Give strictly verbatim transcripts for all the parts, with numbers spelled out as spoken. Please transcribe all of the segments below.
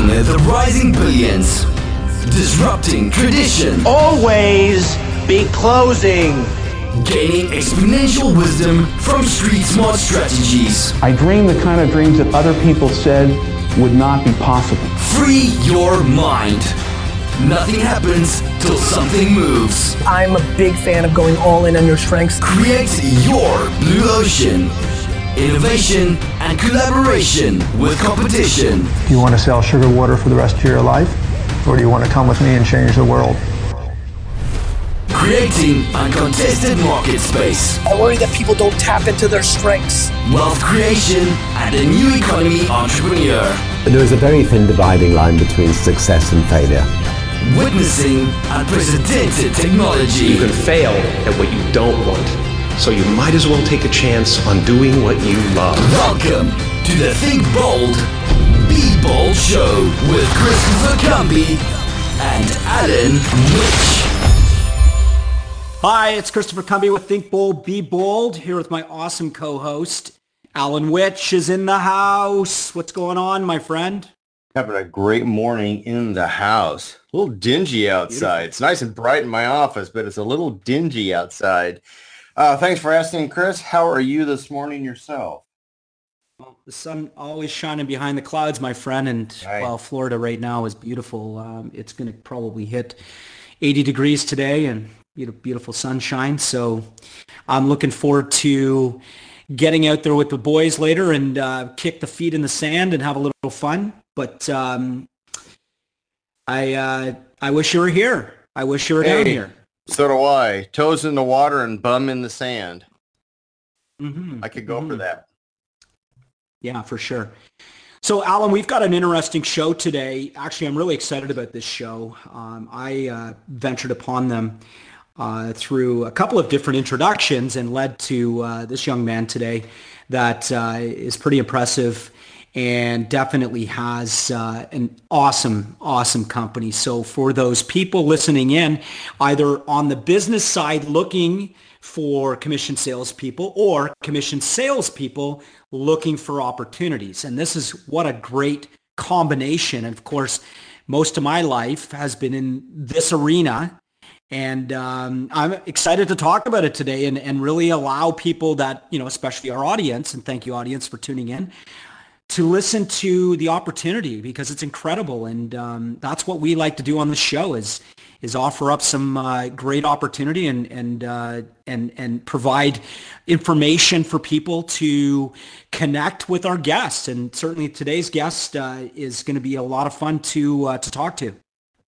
Building the rising billions. Disrupting tradition. Always be closing. Gaining exponential wisdom from street smart strategies. I dream the kind of dreams that other people said would not be possible. Free your mind. Nothing happens till something moves. I'm a big fan of going all in on your strengths. Create your blue ocean. Innovation and collaboration with competition. Do you want to sell sugar water for the rest of your life? Or do you want to come with me and change the world? Creating uncontested market space. I worry that people don't tap into their strengths. Wealth creation and a new economy entrepreneur. There is a very thin dividing line between success and failure. Witnessing unprecedented technology. You can fail at what you don't want, so you might as well take a chance on doing what you love. Welcome to the Think Bold, Be Bold Show with Christopher Cumby and Alan Witch. Hi, it's Christopher Cumby with Think Bold, Be Bold, here with my awesome co-host, Alan Witch is in the house. What's going on, my friend? Having a great morning in the house. A little dingy outside. Beautiful. It's nice and bright in my office, but it's a little dingy outside. Uh, thanks for asking, Chris. How are you this morning yourself? Well, the sun always shining behind the clouds, my friend, and right. Well, Florida right now is beautiful. Um, it's going to probably hit eighty degrees today and beautiful sunshine. So I'm looking forward to getting out there with the boys later and uh, kick the feet in the sand and have a little fun. But um, I uh, I wish you were here. I wish you were hey, down here. So do I. Toes in the water and bum in the sand. Mm-hmm. I could go mm-hmm. for that. Yeah, for sure. So, Alan, we've got an interesting show today. Actually, I'm really excited about this show. Um, I uh, ventured upon them uh, through a couple of different introductions and led to uh, this young man today that uh, is pretty impressive and definitely has uh, an awesome, awesome company. So for those people listening in, either on the business side looking for commission salespeople or commission salespeople looking for opportunities. And this is what a great combination. And of course, most of my life has been in this arena. And um, I'm excited to talk about it today and, and really allow people that, you know, especially our audience, and thank you audience for tuning in, to listen to the opportunity because it's incredible. And um, that's what we like to do on the show is is offer up some uh, great opportunity and and uh, and and provide information for people to connect with our guests. And certainly today's guest uh, is going to be a lot of fun to uh, to talk to.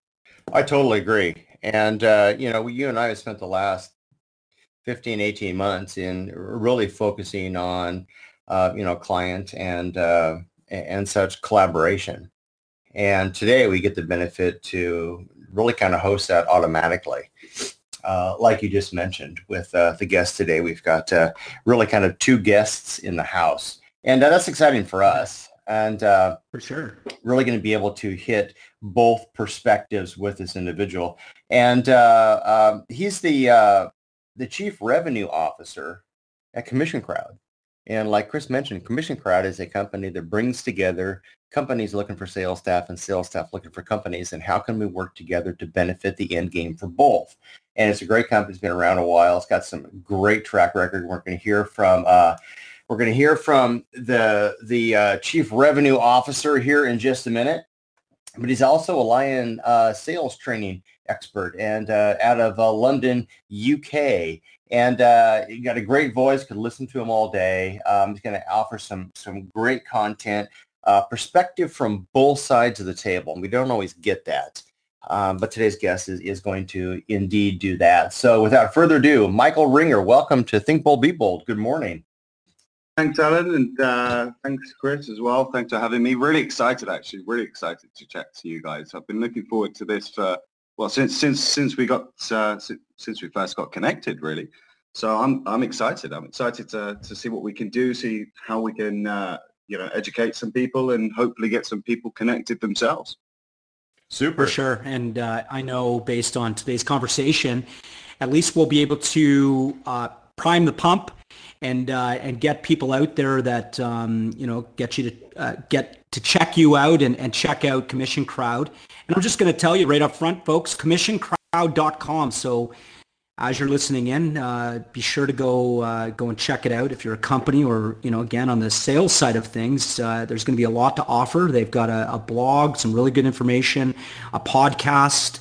I totally agree. And, uh, you know, you and I have spent the last fifteen, eighteen months in really focusing on Uh, you know, client and uh, and such collaboration. And today we get the benefit to really kind of host that automatically. Uh, like you just mentioned with uh, the guest today, we've got uh, really kind of two guests in the house. And uh, that's exciting for us. And uh, for sure, really going to be able to hit both perspectives with this individual. And uh, uh, he's the uh, the Chief Revenue Officer at Commission Crowd. And like Chris mentioned, Commission Crowd is a company that brings together companies looking for sales staff and sales staff looking for companies. And how can we work together to benefit the end game for both? And it's a great company. It's been around a while. It's got some great track record. We're going to hear from uh, we're going to hear from the the uh, Chief Revenue Officer here in just a minute. But he's also a Lion uh, sales training expert and uh, out of uh, London, U K. And uh, you got a great voice, could listen to him all day. Um, he's going to offer some some great content, uh, perspective from both sides of the table. And we don't always get that. Um, but today's guest is, is going to indeed do that. So without further ado, Michael Ringer, welcome to Think Bold, Be Bold. Good morning. Thanks, Alan, and uh, thanks, Chris, as well. Thanks for having me. Really excited, actually. Really excited to chat to you guys. I've been looking forward to this for, well, since since since we got uh, since, since we first got connected, really. So I'm I'm excited. I'm excited to to see what we can do, see how we can uh, you know educate some people, and hopefully get some people connected themselves. Super. For sure. And uh, I know based on today's conversation, at least we'll be able to uh, prime the pump and uh, and get people out there that um, you know get you to uh, get to check you out and, and check out Commission Crowd. And I'm just going to tell you right up front, folks, commission crowd dot com. So as you're listening in, uh, be sure to go uh, go and check it out. If you're a company, or you know, again on the sales side of things, uh, there's going to be a lot to offer. They've got a, a blog, some really good information, a podcast.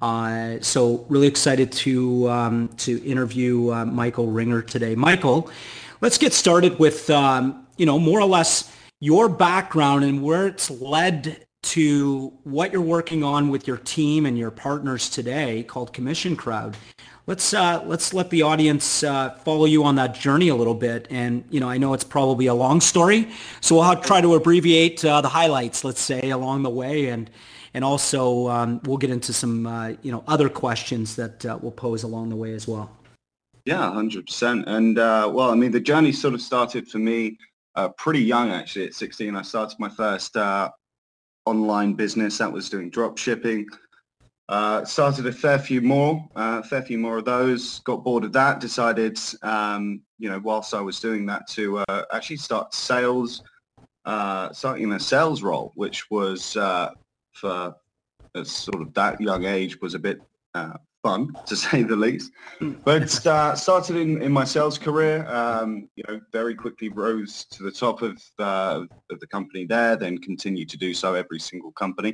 Uh, so really excited to um, to interview uh, Michael Ringer today. Michael, let's get started with um, you know more or less your background and where it's led to what you're working on with your team and your partners today, called Commission Crowd. Let's uh, let's let the audience uh, follow you on that journey a little bit. And you know, I know it's probably a long story, so we'll try to abbreviate uh, the highlights, let's say, along the way, and and also um, we'll get into some uh, you know other questions that uh, we'll pose along the way as well. Yeah, one hundred percent. And uh, well, I mean, the journey sort of started for me uh, pretty young, actually. At sixteen, I started my first uh, online business that was doing drop shipping. Uh, started a fair few more, uh, fair few more of those, got bored of that, decided, um, you know, whilst I was doing that to uh, actually start sales, uh, starting a sales role, which was uh, for a sort of that young age was a bit uh, fun, to say the least. But uh, started in, in my sales career, um, you know, very quickly rose to the top of, uh, of the company there, then continued to do so every single company.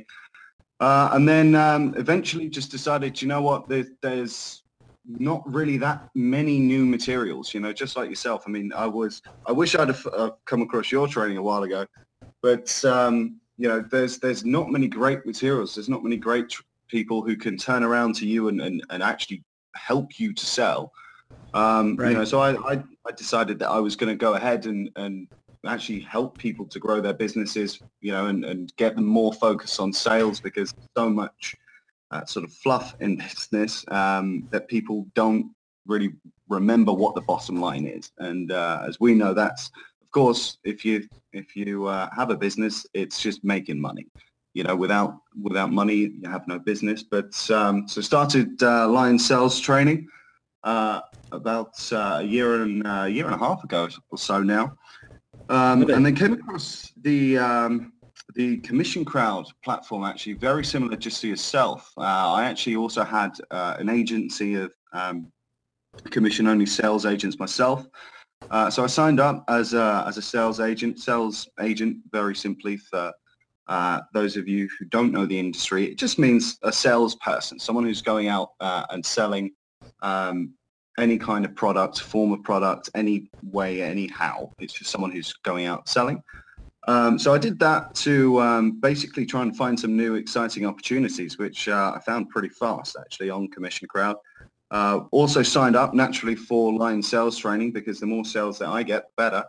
Uh, and then um, eventually just decided, you know what, there, there's not really that many new materials, you know, just like yourself. I mean, I was, I wish I'd have uh, come across your training a while ago, but, um, you know, there's there's not many great materials. There's not many great tr- people who can turn around to you and, and, and actually help you to sell. Um, right. You know, so I, I, I decided that I was going to go ahead and, and actually help people to grow their businesses, you know, and, and get them more focused on sales, because so much uh, sort of fluff in business um, that people don't really remember what the bottom line is. And uh, as we know, that's, of course, if you if you uh, have a business, it's just making money. You know, without without money, you have no business. But um, so started uh, Lion Sales Training uh, about uh, a year and uh, a year and a half ago or so now. Um, and then came across the um, the Commission Crowd platform, actually very similar just to yourself. Uh, I actually also had uh, an agency of um, commission-only sales agents myself. Uh, so I signed up as a, as a sales agent. Sales agent, very simply for uh, those of you who don't know the industry, it just means a salesperson, someone who's going out uh, and selling um, any kind of product, form of product, any way, anyhow. It's just someone who's going out selling. Um, so I did that to um, basically try and find some new exciting opportunities, which uh, I found pretty fast, actually, on Commission Crowd. Uh, also signed up, naturally, for Lion Sales Training, because the more sales that I get, the better,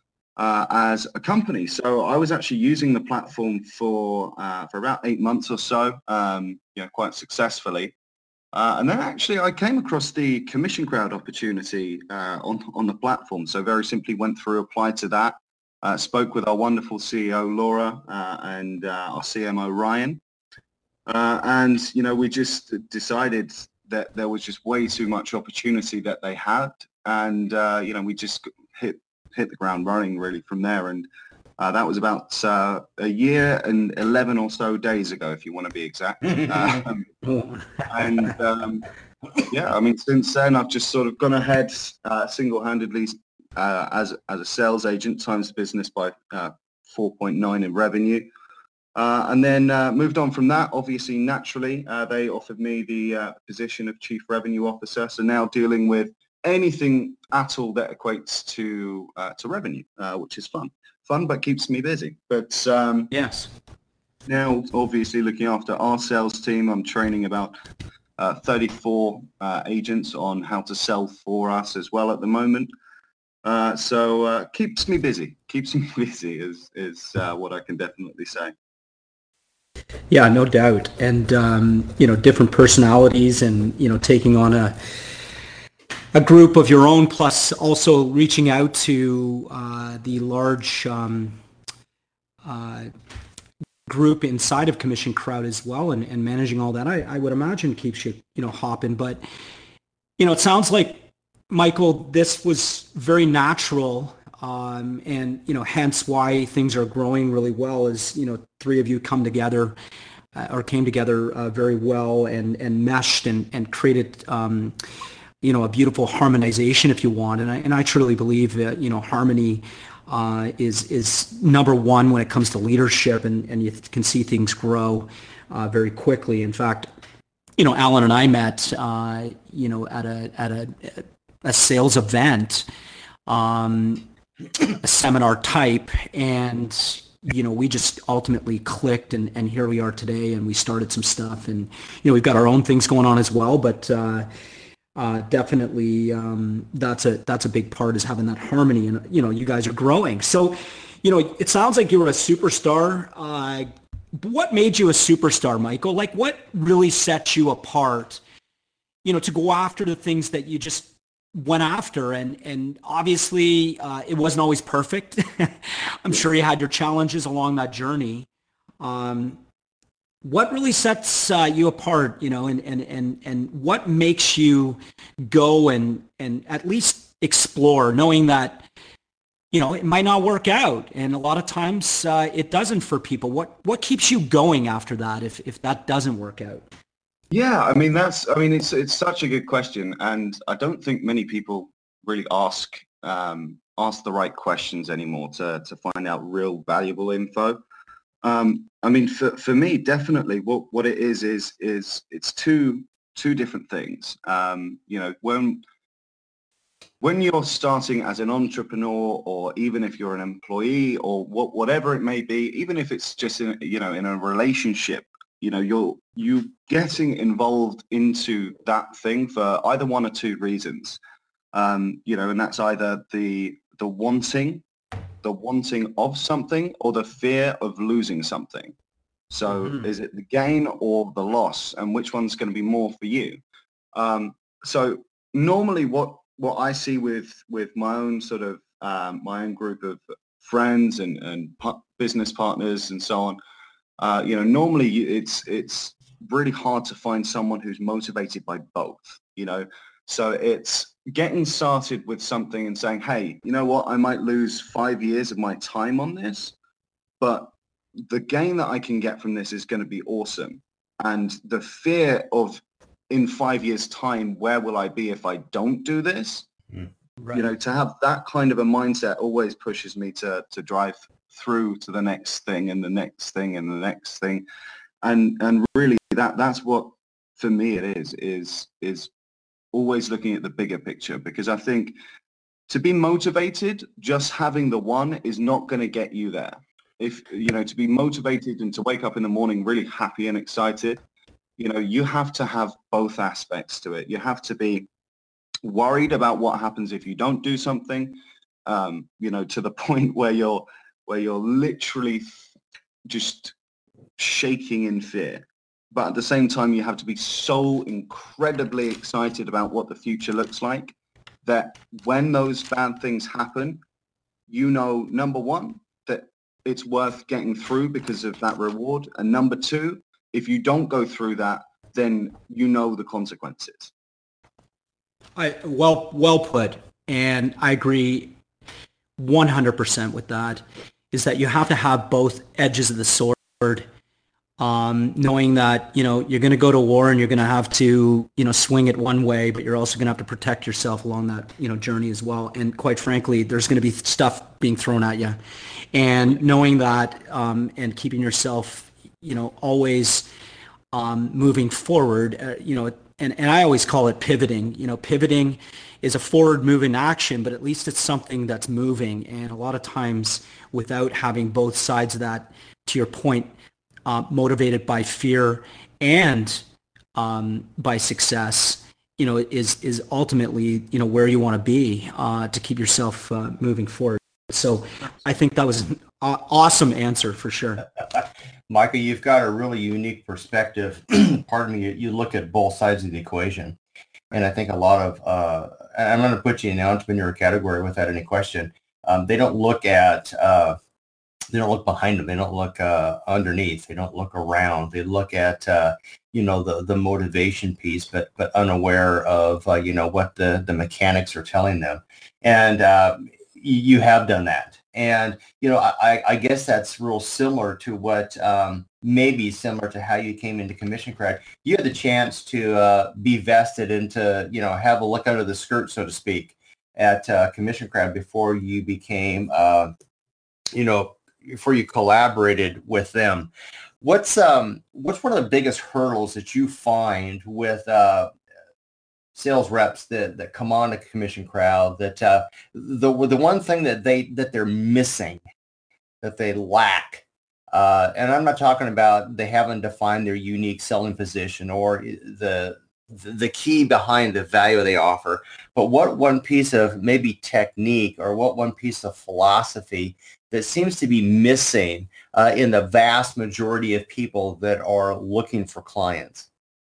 uh, as a company. So I was actually using the platform for uh, for about eight months or so, um, you know, quite successfully. Uh, and then actually I came across the Commission Crowd opportunity uh, on, on the platform. So very simply went through, applied to that, uh, spoke with our wonderful C E O, Laura, uh, and uh, our C M O, Ryan. Uh, and, you know, we just decided that there was just way too much opportunity that they had. And, uh, you know, we just hit, hit the ground running really from there. And Uh, that was about uh, a year and eleven or so days ago, if you want to be exact. Um, and um, yeah, I mean, since then, I've just sort of gone ahead uh, single-handedly uh, as as a sales agent, times the business by uh, four point nine in revenue. Uh, and then uh, moved on from that. Obviously, naturally, uh, they offered me the uh, position of Chief Revenue Officer. So now dealing with anything at all that equates to uh, to revenue, uh, which is fun. Fun, but keeps me busy. But um, yes, now obviously looking after our sales team, I'm training about uh, thirty-four uh, agents on how to sell for us as well at the moment. Uh, so uh, keeps me busy. Keeps me busy is is uh, what I can definitely say. Yeah, no doubt. And um, you know, different personalities, and you know, taking on a. a group of your own, plus also reaching out to uh, the large um, uh, group inside of Commission Crowd as well, and, and managing all that, I, I would imagine keeps you, you know, hopping. But, you know, it sounds like Michael, this was very natural, um, and you know, hence why things are growing really well. Is you know, three of you come together, uh, or came together uh, very well, and and meshed and and created, um, you know, a beautiful harmonization, if you want. And I and I truly believe that you know, harmony uh, is is number one when it comes to leadership, and and you can see things grow uh, very quickly. In fact, you know, Alan and I met, uh, you know, at a at a a sales event, um, a seminar type, and you know, we just ultimately clicked, and, and here we are today, and we started some stuff, and you know, we've got our own things going on as well, but uh, uh, definitely um, that's a that's a big part, is having that harmony, and you know, you guys are growing. So, you know, it sounds like you were a superstar. Uh, what made you a superstar, Michael? Like, what really set you apart? You know, to go after the things that you just went after, and and obviously uh, it wasn't always perfect. I'm sure you had your challenges along that journey. Um, what really sets uh, you apart, you know, and, and, and, and what makes you go and, and at least explore, knowing that, you know, it might not work out, and a lot of times uh, it doesn't for people. What what keeps you going after that if, if that doesn't work out? Yeah, I mean, that's, I mean, it's it's such a good question, and I don't think many people really ask um, ask the right questions anymore to to find out real valuable info. Um, I mean, for for me, definitely, what what it is is is it's two two different things. Um, you know, when when you're starting as an entrepreneur, or even if you're an employee, or what whatever it may be, even if it's just in, you know, in a relationship. You know, you're you getting involved into that thing for either one or two reasons, um, you know, and that's either the the wanting, the wanting of something, or the fear of losing something. So, mm-hmm. Is it the gain or the loss, and which one's going to be more for you? Um, so, normally, what what I see with with my own sort of um, my own group of friends and and business partners and so on. Uh, you know, normally it's it's really hard to find someone who's motivated by both, you know. So it's getting started with something and saying, hey, you know what, I might lose five years of my time on this, but the gain that I can get from this is going to be awesome. And the fear of in five years' time, where will I be if I don't do this? Mm. Right. You know, to have that kind of a mindset always pushes me to to drive through to the next thing and the next thing and the next thing, and and really that that's what for me it is is is always looking at the bigger picture, because I think to be motivated, just having the one is not going to get you there. If you know, to be motivated and to wake up in the morning really happy and excited, you know, you have to have both aspects to it. You have to be worried about what happens if you don't do something, um, you know, to the point where you're where you're literally just shaking in fear. But at the same time, you have to be so incredibly excited about what the future looks like that when those bad things happen, you know, number one, that it's worth getting through because of that reward. And number two, if you don't go through that, then you know the consequences. I, well, well put. And I agree one hundred percent with that, is that you have to have both edges of the sword, um, knowing that, you know, you're going to go to war and you're going to have to, you know, swing it one way, but you're also going to have to protect yourself along that, you know, journey as well. And quite frankly, there's going to be stuff being thrown at you. And knowing that um, and keeping yourself, you know, always um, moving forward, uh, you know, and, and I always call it pivoting. You know, pivoting is a forward moving action, but at least it's something that's moving. And a lot of times without having both sides of that, to your point, uh, motivated by fear and um, by success, you know, is is ultimately, you know, where you want to be uh, to keep yourself uh, moving forward. So I think that was an awesome answer for sure. Michael, you've got a really unique perspective. Pardon me, you look at both sides of the equation. And I think a lot of, uh, and I'm going to put you in the entrepreneur category without any question, um, they don't look at uh, they don't look behind them. They don't look uh, underneath. They don't look around. They look at, uh, you know, the, the motivation piece, but but unaware of, uh, you know, what the, the mechanics are telling them. And uh, you have done that. And, you know, I, I guess that's real similar to what, um, maybe similar to how you came into Commission Crowd. You had the chance to uh, be vested and to, you know, have a look under the skirt, so to speak, at uh, Commission Crowd before you became, uh, you know, before you collaborated with them. What's um what's one of the biggest hurdles that you find with uh, sales reps that, that come on to Commission Crowd, that uh, the the one thing that they that they're missing, that they lack, uh, and I'm not talking about they haven't defined their unique selling position or the the key behind the value they offer, but what one piece of maybe technique or what one piece of philosophy that seems to be missing uh, in the vast majority of people that are looking for clients?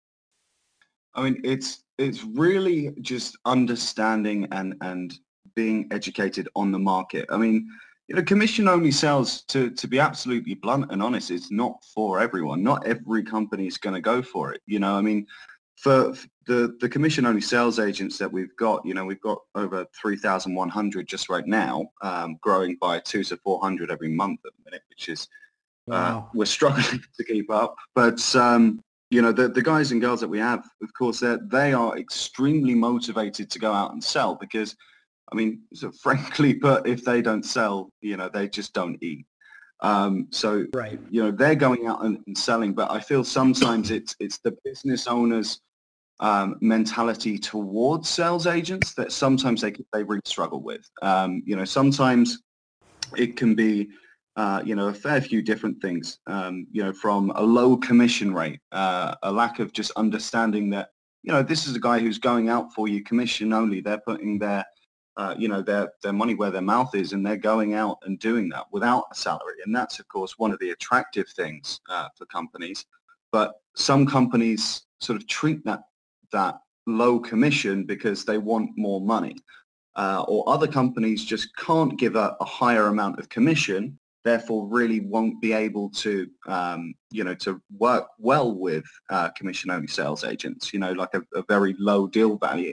I mean, it's it's really just understanding and and being educated on the market. I mean, you know, commission-only sales, to to be absolutely blunt and honest, it's not for everyone. Not every company is going to go for it. You know, I mean, for the the commission-only sales agents that we've got, you know, we've got over three thousand one hundred just right now, um, growing by two to four hundred every month at the minute, which is uh, wow. We're struggling to keep up. But um, you know, the the guys and girls that we have, of course, they they are extremely motivated to go out and sell because, I mean, so frankly put, if they don't sell, you know, they just don't eat. Um, so, right. you know, they're going out and, and selling, but I feel sometimes it's it's the business owners' um, mentality towards sales agents that sometimes they they really struggle with. Um, you know, sometimes it can be, uh, you know, a fair few different things. Um, you know, from a low commission rate, uh, a lack of just understanding that, you know, this is a guy who's going out for you commission only. They're putting their Uh, you know, their their money where their mouth is, and they're going out and doing that without a salary. And that's, of course, one of the attractive things uh, for companies. But some companies sort of treat that that low commission because they want more money. Uh, or other companies just can't give a, a higher amount of commission, therefore really won't be able to, um, you know, to work well with uh, commission-only sales agents, you know, like a, a very low deal value.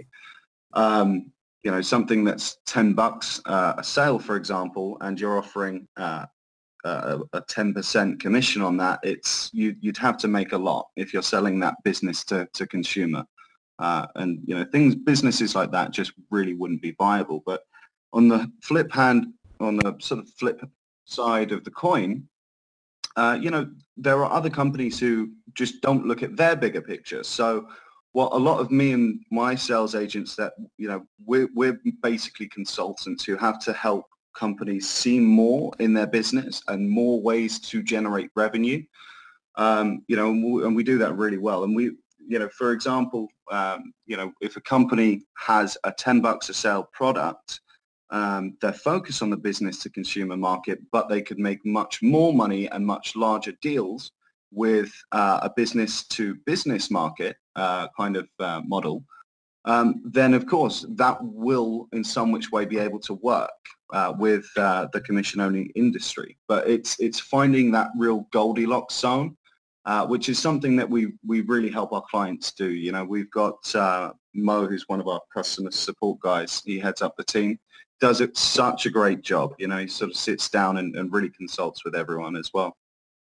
Um, You know, something that's ten bucks uh, a sale, for example, and you're offering uh, a, a ten percent commission on that. It's you, you'd have to make a lot if you're selling that business to, to consumer. Uh, and, you know, things, businesses like that just really wouldn't be viable. But on the flip hand, on the sort of flip side of the coin, uh, you know, there are other companies who just don't look at their bigger picture. So what a lot of me and my sales agents that, you know, we're, we're basically consultants who have to help companies see more in their business and more ways to generate revenue. Um, you know, and we, and we do that really well. And we, you know, for example, um, you know, if a company has a ten bucks a sale product, um, they're focused on the business to consumer market, but they could make much more money and much larger deals with uh, a business to business market uh, kind of uh, model, um, then of course that will in some which way be able to work uh, with uh, the commission-only industry. But it's it's finding that real Goldilocks zone, uh, which is something that we we really help our clients do. You know, we've got uh, Mo, who's one of our customer support guys. He heads up the team, does it such a great job. You know, he sort of sits down and, and really consults with everyone as well.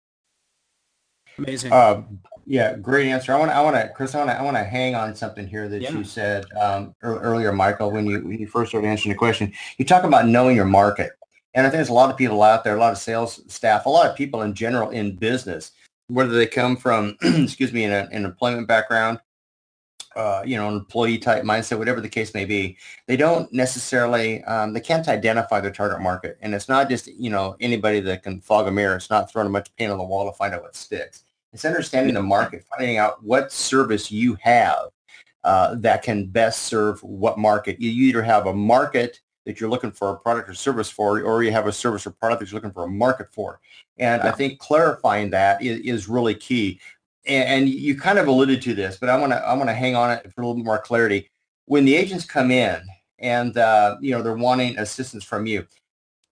Amazing. Uh, yeah, great answer. I want to, I want to, Chris, I want to, I want to hang on something here that yeah. you said um, earlier, Michael, when you when you first started answering the question. You talk about knowing your market, and I think there's a lot of people out there, a lot of sales staff, a lot of people in general in business, whether they come from, excuse me, in a, an employment background, uh, you know, an employee type mindset, whatever the case may be, they don't necessarily, um, they can't identify their target market, and it's not just, you know, anybody that can fog a mirror. It's not throwing a bunch of paint on the wall to find out what sticks. It's understanding the market, finding out what service you have uh, that can best serve what market. You either have a market that you're looking for a product or service for, or you have a service or product that you're looking for a market for. And yeah. I think clarifying that is, is really key. And, and you kind of alluded to this, but I want to I want to hang on it for a little bit more clarity. When the agents come in and uh, you know, they're wanting assistance from you,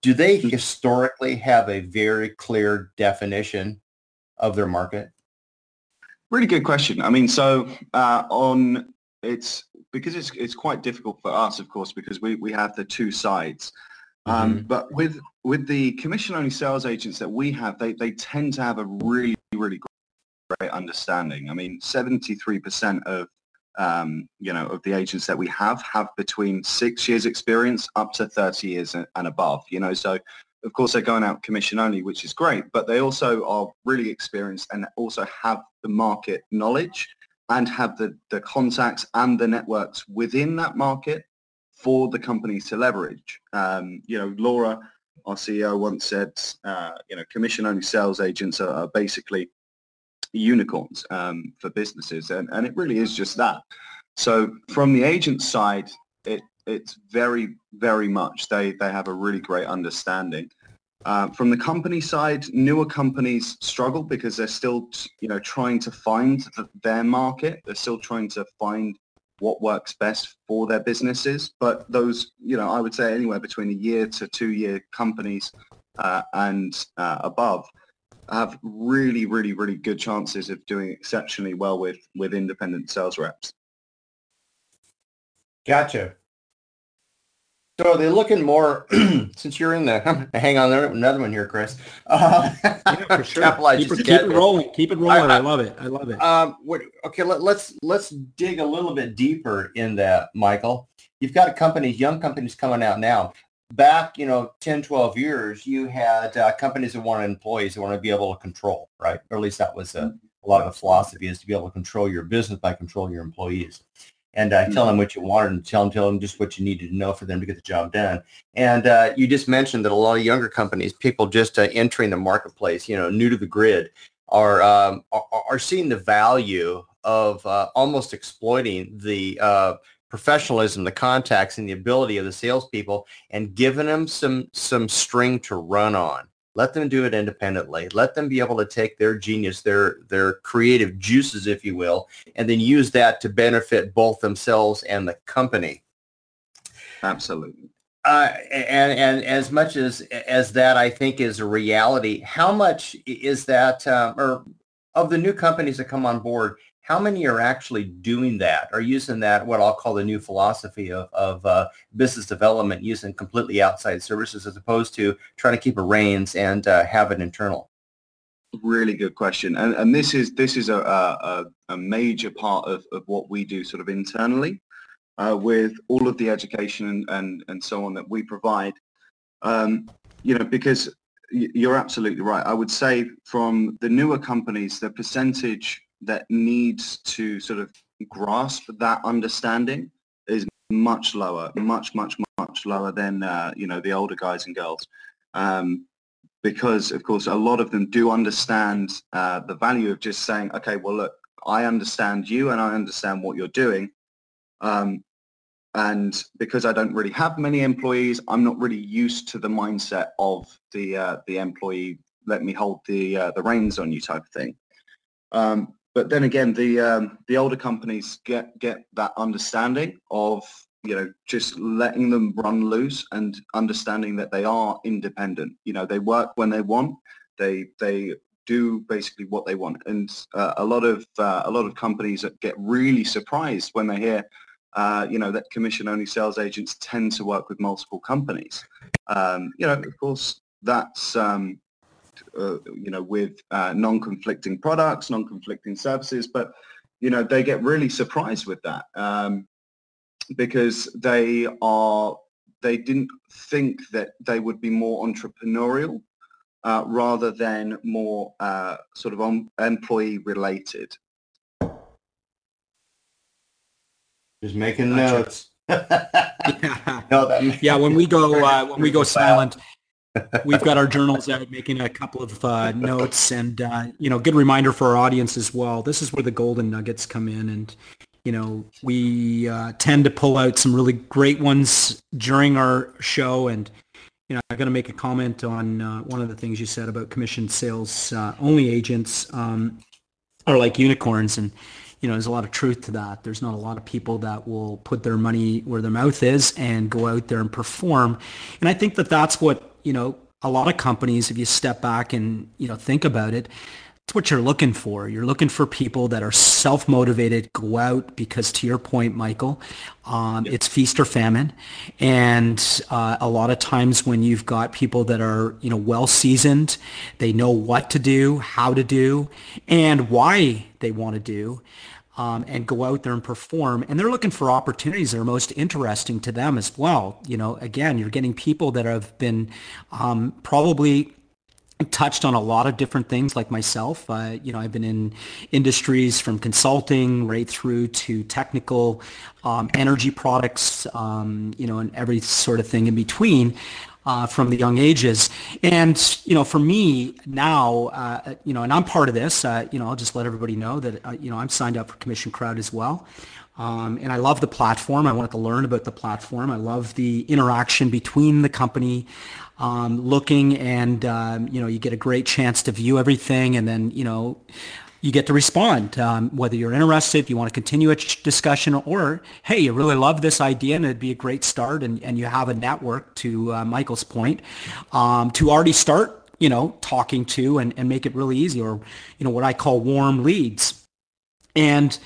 do they historically have a very clear definition of their market? Really good question. I mean, so uh, on it's because it's it's quite difficult for us, of course, because we, we have the two sides. Um, mm-hmm. But with with the commission-only sales agents that we have, they, they tend to have a really, really great understanding. I mean, seventy-three percent of um, you know of the agents that we have have between six years experience up to thirty years and, and above. You know, so of course they're going out commission only, which is great, but they also are really experienced and also have the market knowledge and have the, the contacts and the networks within that market for the companies to leverage. Um, you know, Laura, our C E O, once said, uh, you know, commission-only sales agents are, are basically unicorns um, for businesses, and, and it really is just that. So from the agent side, it it's very, very much they they have a really great understanding. Uh, from the company side, newer companies struggle because they're still, you know, trying to find the, their market. They're still trying to find what works best for their businesses. But those, you know, I would say anywhere between a year to two-year companies uh, and uh, above have really, really, really good chances of doing exceptionally well with with independent sales reps. Gotcha. So are they looking more, since you're in the, hang on, there another one here, Chris. Uh, yeah, for sure. Keep, it, keep it rolling. Keep it rolling. I, I love it. I love it. Um, what, okay, let, let's let's dig a little bit deeper in that, Michael. You've got companies, young companies coming out now. Back, you know, ten, twelve years, you had uh, companies that wanted employees that want to be able to control, right? Or at least that was a, a lot of the philosophy, is to be able to control your business by controlling your employees. And uh, tell them what you wanted and tell them, tell them just what you needed to know for them to get the job done. And uh, you just mentioned that a lot of younger companies, people just uh, entering the marketplace, you know, new to the grid, are um, are, are seeing the value of uh, almost exploiting the uh, professionalism, the contacts, and the ability of the salespeople, and giving them some some string to run on. Let them do it independently. Let them be able to take their genius, their their creative juices, if you will, and then use that to benefit both themselves and the company. Absolutely. Uh, and and as much as as that, I think, is a reality. How much is that, um, or of the new companies that come on board, how many are actually doing that, or using that, what I'll call the new philosophy of, of uh, business development, using completely outside services as opposed to trying to keep a reins and uh, have it internal? Really good question. And, and this is this is a, a, a major part of, of what we do sort of internally uh, with all of the education and, and, and so on that we provide. Um, you know, because you're absolutely right. I would say from the newer companies, the percentage that needs to sort of grasp that understanding is much lower, much, much, much lower than, uh, you know, the older guys and girls. Um, because, of course, a lot of them do understand uh, the value of just saying, okay, well, look, I understand you and I understand what you're doing. Um, and because I don't really have many employees, I'm not really used to the mindset of the uh, the employee, let me hold the uh, the reins on you type of thing. Um, But then again, the um, the older companies get get that understanding of, you know, just letting them run loose and understanding that they are independent. You know, they work when they want. They they do basically what they want. And uh, a lot of uh, a lot of companies that get really surprised when they hear, uh, you know, that commission-only sales agents tend to work with multiple companies. Um, you know, of course, that's um, Uh, you know, with uh, non-conflicting products, non-conflicting services, but, you know, they get really surprised with that um, because they are, they didn't think that they would be more entrepreneurial uh, rather than more uh, sort of on employee related. Just making notes. yeah. No, that yeah, when we go uh, when we go silent, we've got our journals out making a couple of uh, notes, and uh, you know, good reminder for our audience as well. This is where the golden nuggets come in, and you know, we uh, tend to pull out some really great ones during our show. And you know, I'm going to make a comment on uh, one of the things you said about commission sales uh, only agents um, are like unicorns, and you know, there's a lot of truth to that. There's not a lot of people that will put their money where their mouth is and go out there and perform. And I think that that's what, you know, a lot of companies, if you step back and, you know, think about it, it's what you're looking for. You're looking for people that are self-motivated, go out, because to your point, Michael, um, yeah. it's feast or famine. And uh, a lot of times when you've got people that are, you know, well-seasoned, they know what to do, how to do, and why they want to do, um, and go out there and perform. And they're looking for opportunities that are most interesting to them as well. You know, again, you're getting people that have been um, probably touched on a lot of different things like myself. Uh, you know, I've been in industries from consulting right through to technical um, energy products, um, you know, and every sort of thing in between uh, from the young ages. And, you know, for me now, uh, you know, and I'm part of this, uh, you know, I'll just let everybody know that, uh, you know, I'm signed up for Commission Crowd as well. Um, and I love the platform. I wanted to learn about the platform. I love the interaction between the company, um, looking and, um, you know, you get a great chance to view everything, and then, you know, you get to respond, um, whether you're interested, you want to continue a discussion, or, hey, you really love this idea and it'd be a great start, and, and you have a network, to uh, Michael's point, um, to already start, you know, talking to and, and make it really easy, or, you know, what I call warm leads. And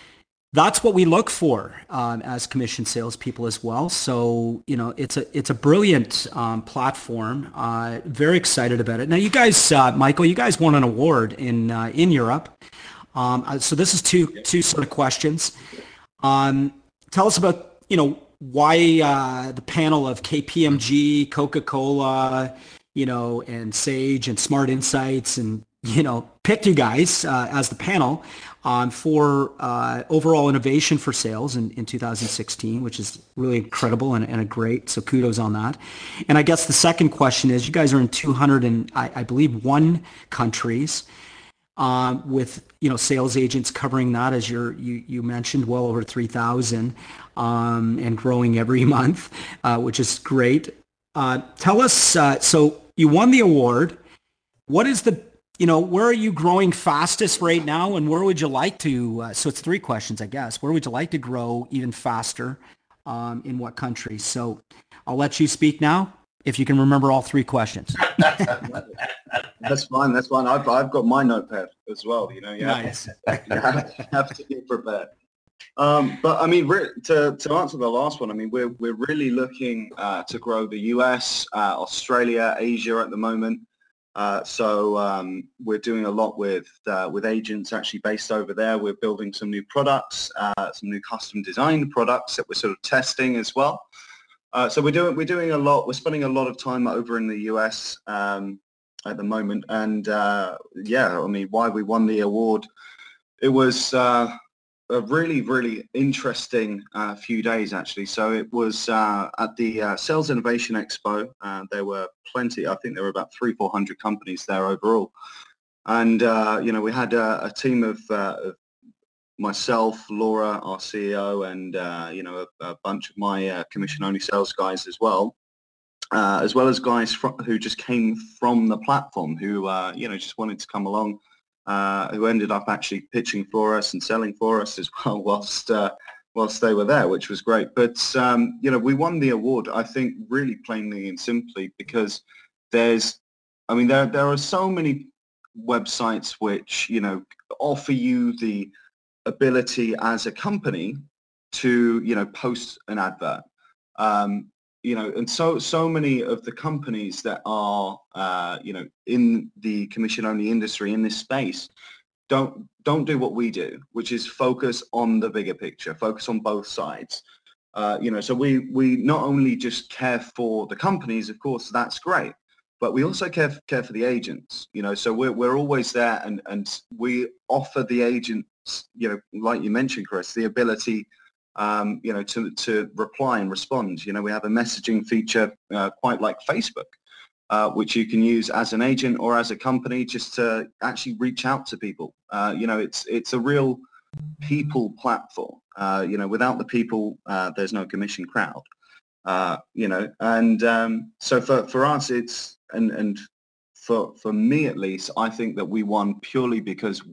that's what we look for um, as commission salespeople as well. So, you know, it's a it's a brilliant um, platform. Uh, very excited about it. Now, you guys, uh, Michael, you guys won an award in uh, in Europe. Um, so this is two two sort of questions. Um, tell us about, you know, why uh, the panel of K P M G, Coca-Cola, you know, and Sage and Smart Insights, and, you know, picked you guys uh, as the panel um, for uh, overall innovation for sales in, in two thousand sixteen, which is really incredible and, and a great, so kudos on that. And I guess the second question is, you guys are in two hundred and I, I believe one countries um, with, you know, sales agents covering that, as you're, you, you mentioned, well over three thousand um, and growing every month, uh, which is great. Uh, tell us, uh, so you won the award. What is the, you know, where are you growing fastest right now, and where would you like to, uh, so it's three questions, I guess. Where would you like to grow even faster, um, in what country? So I'll let you speak now, if you can remember all three questions. That's fine, that's fine. I've, I've got my notepad as well, you know. You nice. Have, you have, you have to be prepared. Um, but I mean, to, to answer the last one, I mean, we're, we're really looking uh, to grow the U S, uh, Australia, Asia at the moment. Uh, so um, we're doing a lot with uh, with agents actually based over there. We're building some new products, uh, some new custom designed products that we're sort of testing as well. Uh, so we're doing we're doing a lot. We're spending a lot of time over in the U S um, at the moment, and uh, yeah, I mean, why we won the award, it was uh, a really really interesting uh, few days actually. So it was uh, at the uh, Sales Innovation Expo. Uh, there were plenty. I think there were about three four hundred companies there overall, and uh, you know, we had a, a team of, uh, of myself, Laura, our C E O, and uh, you know, a, a bunch of my uh, commission-only sales guys as well, uh, as well as guys fr who just came from the platform, who uh, you know, just wanted to come along, uh, who ended up actually pitching for us and selling for us as well, whilst uh, whilst they were there, which was great. But um, you know, we won the award, I think, really plainly and simply because there's, I mean, there there are so many websites which, you know, offer you the ability as a company to, you know, post an advert, um, you know, and so so many of the companies that are, uh, you know, in the commission-only industry in this space don't don't do what we do, which is focus on the bigger picture, focus on both sides. Uh, you know, so we we not only just care for the companies, of course, that's great, but we also care care for the agents. You know, so we're we're always there, and and we offer the agents, you know, like you mentioned, Chris, the ability, um, you know, to to reply and respond. You know, we have a messaging feature uh, quite like Facebook, Uh, which you can use as an agent or as a company just to actually reach out to people. Uh, you know, it's it's a real people platform. Uh, you know, without the people, uh, there's no Commission Crowd. Uh, you know, and um, so for for us, it's and and for for me at least, I think that we won purely because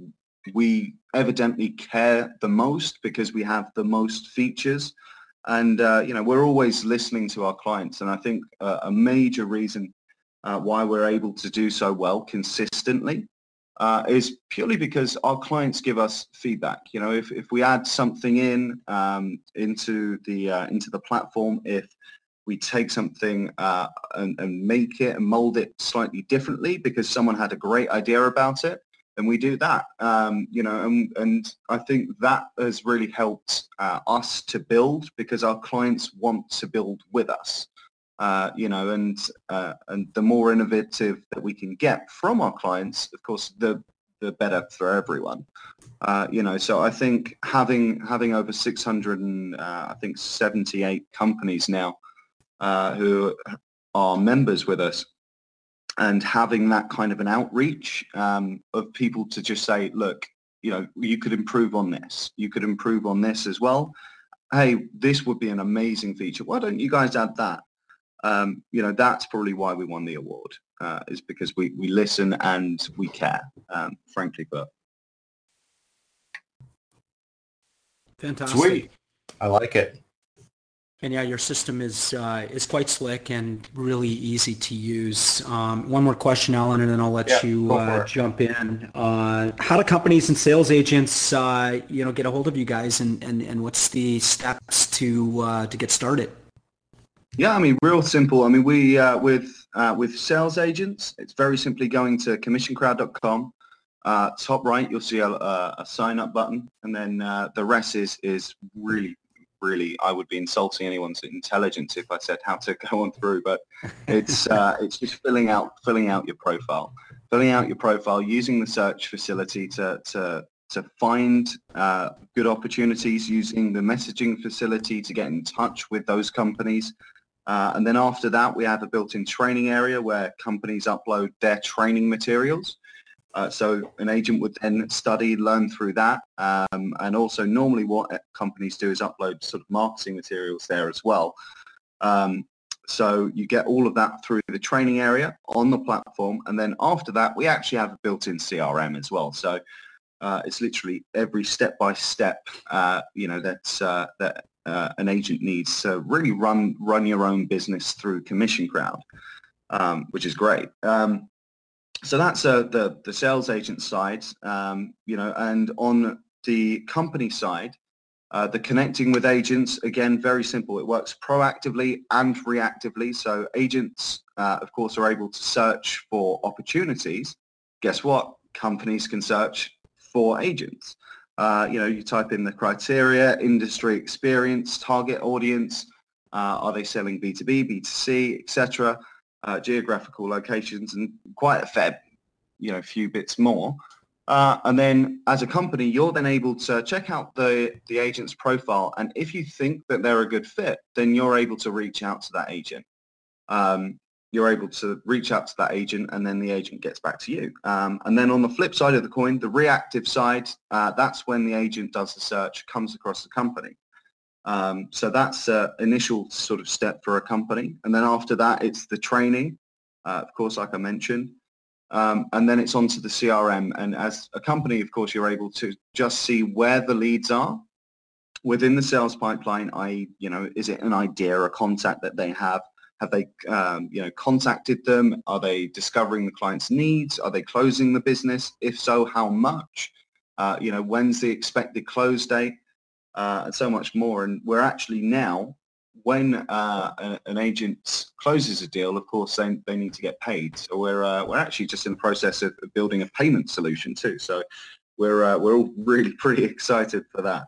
we evidently care the most, because we have the most features, and uh, you know, we're always listening to our clients, and I think uh, a major reason uh, why we're able to do so well consistently, uh, is purely because our clients give us feedback. You know, if, if we add something in um, into the uh, into the platform, if we take something uh, and, and make it and mold it slightly differently because someone had a great idea about it, then we do that. Um, you know, and, and I think that has really helped uh, us to build because our clients want to build with us. Uh, you know, and uh, and the more innovative that we can get from our clients, of course, the the better for everyone. Uh, you know, so I think having having over six hundred and uh, I think seventy-eight companies now Uh, who are members with us, and having that kind of an outreach um, of people to just say, look, you know, you could improve on this. You could improve on this as well. Hey, this would be an amazing feature. Why don't you guys add that? Um, you know, that's probably why we won the award, uh, is because we, we listen and we care, um, frankly put. Fantastic. Sweet. I like it. And yeah, your system is uh, is quite slick and really easy to use. Um, one more question, Alan, and then I'll let yeah, you uh, jump in. Uh, how do companies and sales agents, uh, you know, get a hold of you guys, and, and, and what's the steps to uh, to get started? Yeah, I mean, real simple. I mean, we uh, with uh, with sales agents, it's very simply going to commission crowd dot com. Uh, top right, you'll see a, a, a sign up button, and then uh, the rest is is really. Really, I would be insulting anyone's intelligence if I said how to go on through, but it's uh, it's just filling out filling out your profile, filling out your profile using the search facility to to to find uh, good opportunities, using the messaging facility to get in touch with those companies, uh, and then after that we have a built-in training area where companies upload their training materials. Uh, so an agent would then study, learn through that, um, and also normally what companies do is upload sort of marketing materials there as well. Um, so you get all of that through the training area on the platform, and then after that we actually have a built-in C R M as well. So uh, it's literally every step-by-step, uh, you know, that's uh, that uh, an agent needs to really run run your own business through Commission Crowd, um, which is great. Um, So that's uh, the, the sales agent side, um, you know, and on the company side, uh, the connecting with agents, again, very simple. It works proactively and reactively. So agents, uh, of course, are able to search for opportunities. Guess what? Companies can search for agents. Uh, you know, you type in the criteria, industry experience, target audience, uh, are they selling B two B, B two C, et cetera. Uh, geographical locations, and quite a fair, you know, few bits more. Uh, and then as a company, you're then able to check out the, the agent's profile. And if you think that they're a good fit, then you're able to reach out to that agent. Um, you're able to reach out to that agent, and then the agent gets back to you. Um, and then on the flip side of the coin, the reactive side, uh, that's when the agent does the search, comes across the company. Um, so that's an initial sort of step for a company. And then after that, it's the training, uh, of course, like I mentioned. Um, and then it's onto the C R M. And as a company, of course, you're able to just see where the leads are within the sales pipeline, that is, you know, is it an idea, a contact that they have? Have they, um, you know, contacted them? Are they discovering the client's needs? Are they closing the business? If so, how much? Uh, you know, when's the expected close date? Uh, and so much more. And we're actually now, when uh, a, an agent closes a deal, of course, they, they need to get paid. So we're uh, we're actually just in the process of building a payment solution too. So we're uh, we're all really pretty excited for that.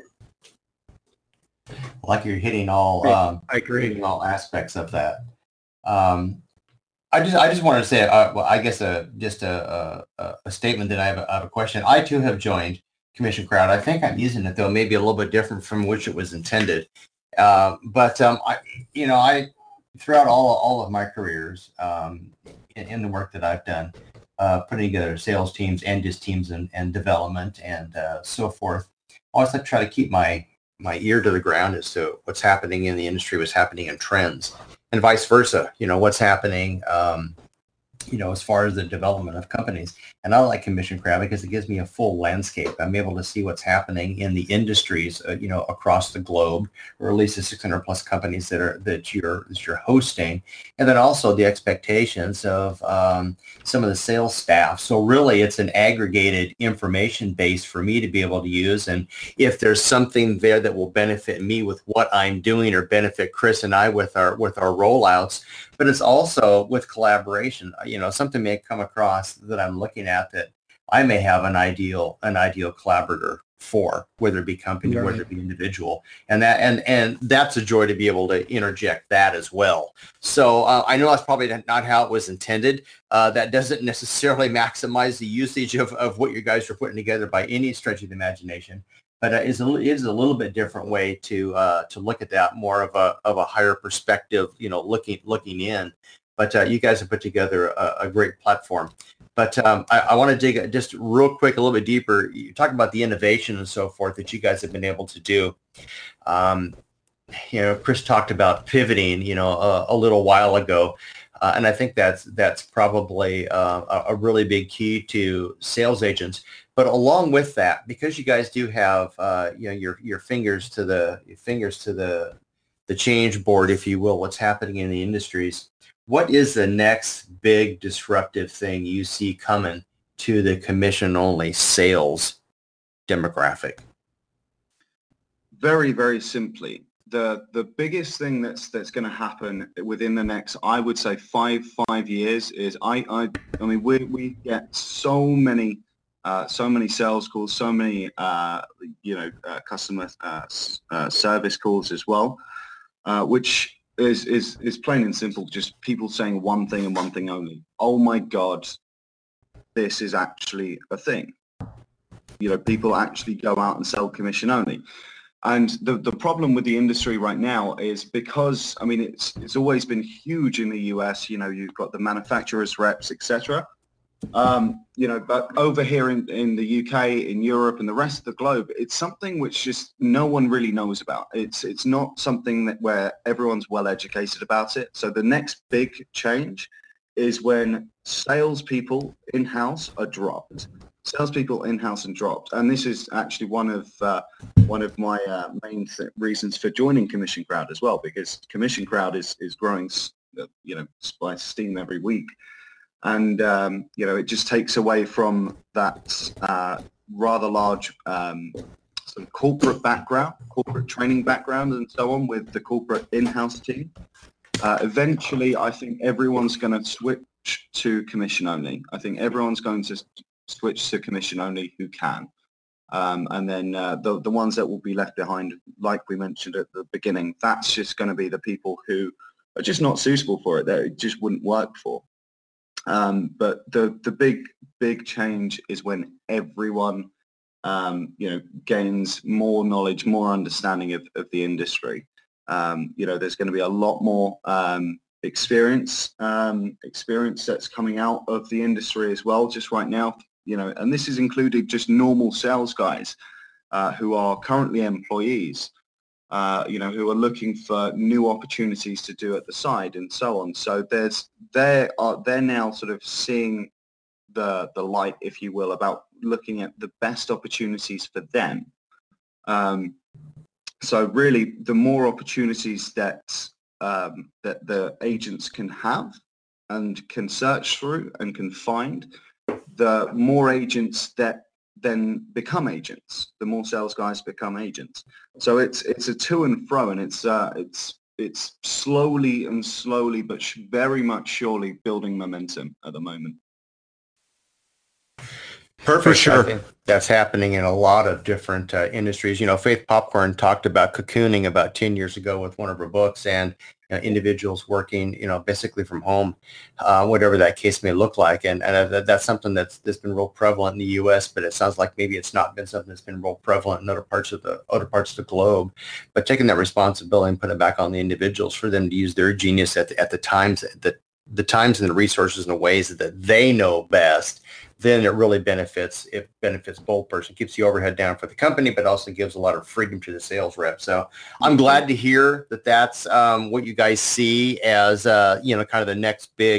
Like you're hitting all um, I agree. Hitting all aspects of that. Um, I just I just wanted to say, uh, well, I guess a just a, a, a statement that I have, a, I have a question. I too have joined Commission Crowd. I think I'm using it though, maybe a little bit different from which it was intended. Uh, but um, I, you know, I throughout all all of my careers um, in, in the work that I've done, uh, putting together sales teams and just teams and, and development and uh, so forth. I always like to try to keep my my ear to the ground as to what's happening in the industry, what's happening in trends, and vice versa. You know, what's happening um, you know, as far as the development of companies. And I like Commission Crowd because it gives me a full landscape. I'm able to see what's happening in the industries, uh, you know, across the globe, or at least the six hundred plus companies that are that you're that you're hosting, and then also the expectations of um, some of the sales staff. So really, it's an aggregated information base for me to be able to use. And if there's something there that will benefit me with what I'm doing, or benefit Chris and I with our with our rollouts, but it's also with collaboration. You know, something may come across that I'm looking at that I may have an ideal an ideal collaborator for, whether it be company, right, whether it be individual, and that and and that's a joy to be able to interject that as well. So uh, I know that's probably not how it was intended. Uh, that doesn't necessarily maximize the usage of, of what you guys are putting together by any stretch of the imagination. But uh, is a is a little bit different way to uh, to look at that, more of a of a higher perspective, you know, looking looking in. But uh, you guys have put together a, a great platform. But um, I, I want to dig just real quick a little bit deeper. You talk about the innovation and so forth that you guys have been able to do. Um, you know, Chris talked about pivoting, you know, a, a little while ago. Uh, and I think that's that's probably uh, a, a really big key to sales agents. But along with that, because you guys do have uh, you know your your fingers to the your fingers to the the change board, if you will, what's happening in the industries, what is the next big disruptive thing you see coming to the commission-only sales demographic? Very, very simply, the the biggest thing that's that's going to happen within the next, I would say, five five years is I I I mean we we get so many uh, so many sales calls, so many uh, you know uh, customer uh, uh, service calls as well, uh, which is is is plain and simple just people saying one thing and one thing only. Oh my God, this is actually a thing. You know, people actually go out and sell commission only. And the, the problem with the industry right now is because, I mean, it's it's always been huge in the U S, you know, you've got the manufacturers, reps, et cetera. Um, you know, but over here in, in the U K, in Europe and the rest of the globe, it's something which just no one really knows about. It's, it's not something that where everyone's well educated about it. So the next big change is when salespeople in-house are dropped. Salespeople in-house and dropped, and this is actually one of uh, one of my uh, main th- reasons for joining Commission Crowd as well, because Commission Crowd is is growing, you know, by steam every week, and um, you know, it just takes away from that uh, rather large um, sort of corporate background, corporate training background, and so on with the corporate in-house team. Uh, eventually, I think everyone's going to switch to commission only. I think everyone's going to switch to commission only who can. Um, and then uh, the, the ones that will be left behind, like we mentioned at the beginning, that's just going to be the people who are just not suitable for it, that it just wouldn't work for. Um, but the, the big, big change is when everyone, um, you know, gains more knowledge, more understanding of, of the industry. Um, you know, there's going to be a lot more um, experience, um, experience that's coming out of the industry as well, just right now. You know, and this is included just normal sales guys uh, who are currently employees, uh, you know, who are looking for new opportunities to do at the side and so on. So there's they are they're now sort of seeing the the light, if you will, about looking at the best opportunities for them. Um, so really, the more opportunities that um, that the agents can have and can search through and can find, the more agents that then become agents, the more sales guys become agents. So it's it's a to and fro, and it's uh, it's it's slowly and slowly, but sh- very much surely building momentum at the moment. Perfect. For sure. I think that's happening in a lot of different uh, industries. You know, Faith Popcorn talked about cocooning about ten years ago with one of her books, and you know, individuals working, you know, basically from home, uh, whatever that case may look like. And, and that, that's something that's, that's been real prevalent in the U S, but it sounds like maybe it's not been something that's been real prevalent in other parts of the other parts of the globe. But taking that responsibility and putting it back on the individuals for them to use their genius at the, at the times that the times and the resources and the ways that they know best, then it really benefits, it benefits both person, keeps the overhead down for the company, but also gives a lot of freedom to the sales rep. So I'm glad to hear that that's um, what you guys see as, uh, you know, kind of the next big,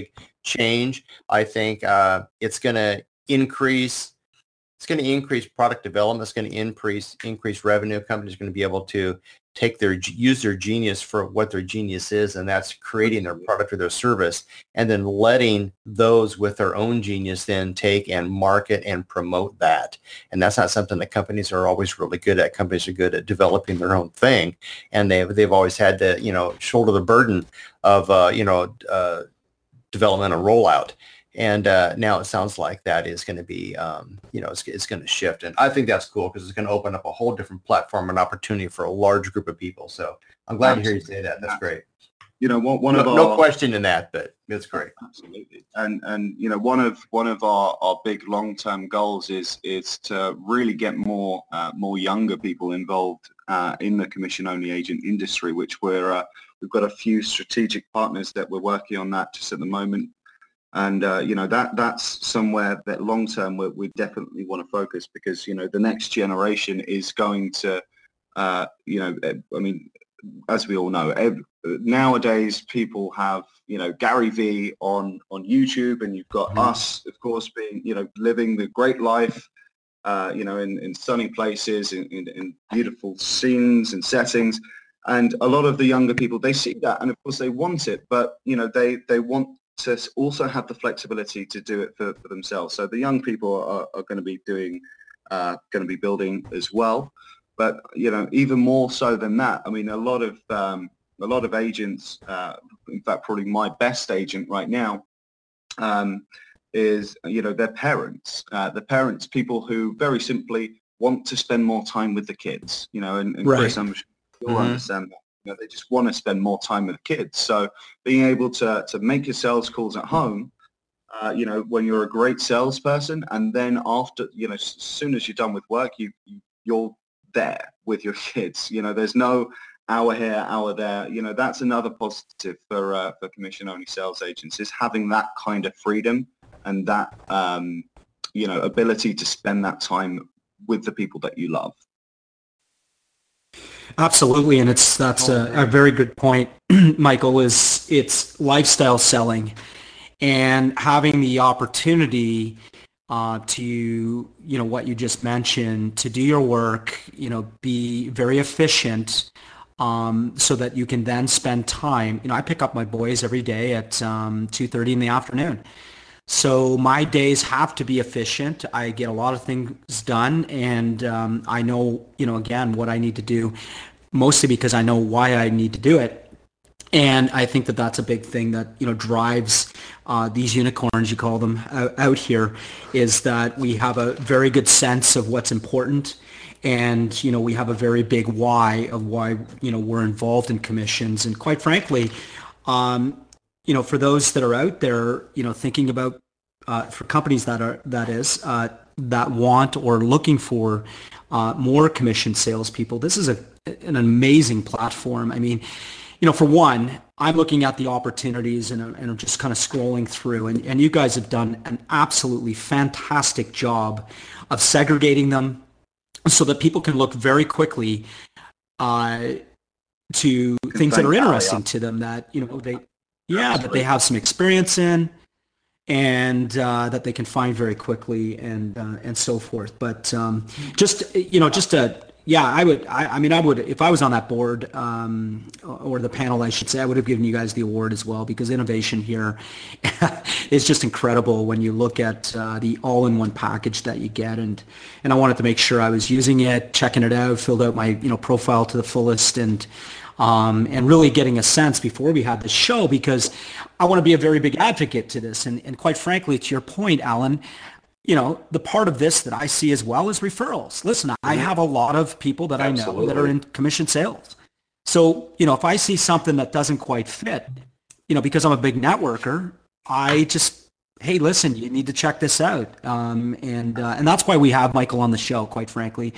change. I think uh, it's going to increase. It's going to increase product development. It's going to increase increase revenue. Companies are going to be able to take their use their genius for what their genius is, and that's creating their product or their service, and then letting those with their own genius then take and market and promote that. And that's not something that companies are always really good at. Companies are good at developing their own thing, and they've they've always had to you know shoulder the burden of uh, you know uh, development and rollout. And uh, now it sounds like that is going to be, um, you know, it's, it's going to shift. And I think that's cool because it's going to open up a whole different platform and opportunity for a large group of people. So I'm glad Absolutely. to hear you say that. That's great. You know, one, one no, of our, no question in that, but it's great. Absolutely. And, and you know, one of one of our, our big long-term goals is is to really get more uh, more younger people involved uh, in the commission-only agent industry, which we're, uh, we've got a few strategic partners that we're working on that just at the moment. And, uh, you know, that that's somewhere that long term we, we definitely want to focus because, you know, the next generation is going to, uh, you know, I mean, as we all know, every, nowadays people have, you know, Gary Vee on, on YouTube, and you've got mm-hmm. us, of course, being, you know, living the great life, uh, you know, in, in sunny places, in, in, in beautiful scenes and settings. And a lot of the younger people, they see that, and of course they want it, but, you know, they, they want to also have the flexibility to do it for, for themselves. So the young people are, are going to be doing, uh, going to be building as well. But, you know, even more so than that, I mean, a lot of, um, a lot of agents, uh, in fact, probably my best agent right now, um, is, you know, their parents, uh, the parents, people who very simply want to spend more time with the kids, you know, and, and right. Chris, I'm sure you'll mm-hmm. understand that. You know, they just want to spend more time with kids. So being able to, to make your sales calls at home, uh, you know, when you're a great salesperson, and then after, you know, as soon as you're done with work, you, you you're there with your kids. You know, there's no hour here, hour there. You know, that's another positive for uh, for commission-only sales agents, is having that kind of freedom and that, um, you know, ability to spend that time with the people that you love. Absolutely, and it's that's a, a very good point, Michael, is it's lifestyle selling and having the opportunity uh, to, you know, what you just mentioned, to do your work, you know, be very efficient um, so that you can then spend time. You know, I pick up my boys every day at um, two thirty in the afternoon. So my days have to be efficient. I get a lot of things done, and um, I know, you know, again, what I need to do, mostly because I know why I need to do it. And I think that that's a big thing that, you know, drives uh, these unicorns, you call them, out, out here, is that we have a very good sense of what's important. And, you know, we have a very big why of why, you know, we're involved in commissions. And quite frankly, um, you know, for those that are out there, you know, thinking about, uh, for companies that are, that is, uh, that want or looking for uh, more commission salespeople, this is a, an amazing platform. I mean, you know, for one, I'm looking at the opportunities and, and I'm just kind of scrolling through, and, and you guys have done an absolutely fantastic job of segregating them so that people can look very quickly uh, to things that are interesting to them, that, you know, they, yeah, that they have some experience in, and uh, that they can find very quickly, and uh, and so forth. But um, just, you know, just a, yeah, I would, I, I mean, I would, if I was on that board, um, or the panel, I should say, I would have given you guys the award as well, because innovation here is just incredible when you look at uh, the all-in-one package that you get. And, and I wanted to make sure I was using it, checking it out, filled out my, you know, profile to the fullest, and Um, and really getting a sense before we had this show, because I want to be a very big advocate to this. And, and quite frankly, to your point, Alan, you know, the part of this that I see as well is referrals. Listen, I have a lot of people that Absolutely. I know that are in commission sales. So, you know, if I see something that doesn't quite fit, you know, because I'm a big networker, I just, hey, listen, you need to check this out. Um, and, uh, and that's why we have Michael on the show, quite frankly.